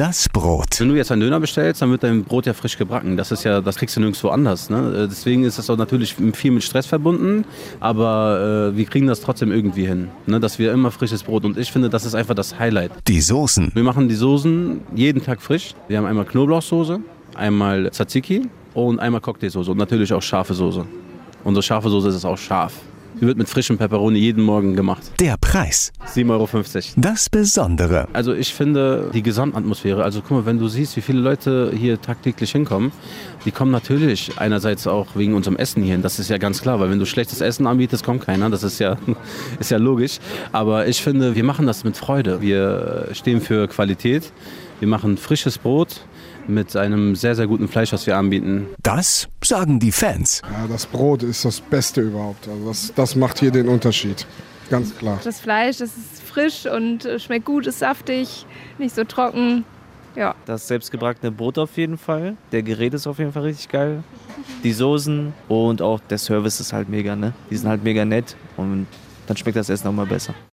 Das Brot. Wenn du jetzt einen Döner bestellst, dann wird dein Brot ja frisch gebacken. Das kriegst du nirgendwo anders. Ne? Deswegen ist das auch natürlich viel mit Stress verbunden, aber wir kriegen das trotzdem irgendwie hin, ne? Dass wir immer frisches Brot, und ich finde, das ist einfach das Highlight. Die Soßen. Wir machen die Soßen jeden Tag frisch. Wir haben einmal Knoblauchsoße, einmal Tzatziki und einmal Cocktailsoße und natürlich auch scharfe Soße. Unsere scharfe Soße ist auch scharf. Die wird mit frischem Peperoni jeden Morgen gemacht. Der Preis. 7,50 €. Das Besondere. Also ich finde die Gesamtatmosphäre, also guck mal, wenn du siehst, wie viele Leute hier tagtäglich hinkommen, die kommen natürlich einerseits auch wegen unserem Essen hier hin. Das ist ja ganz klar, weil wenn du schlechtes Essen anbietest, kommt keiner. Das ist ja logisch. Aber ich finde, wir machen das mit Freude. Wir stehen für Qualität. Wir machen frisches Brot mit einem sehr, sehr guten Fleisch, das wir anbieten. Das sagen die Fans. Ja, das Brot ist das Beste überhaupt. Also das macht hier den Unterschied. Ganz klar. Das Fleisch, das ist frisch und schmeckt gut, ist saftig, nicht so trocken. Ja. Das selbstgebackene Brot auf jeden Fall. Der Gerät ist auf jeden Fall richtig geil. Die Soßen und auch der Service ist halt mega, ne? Die sind halt mega nett und dann schmeckt das Essen auch mal besser.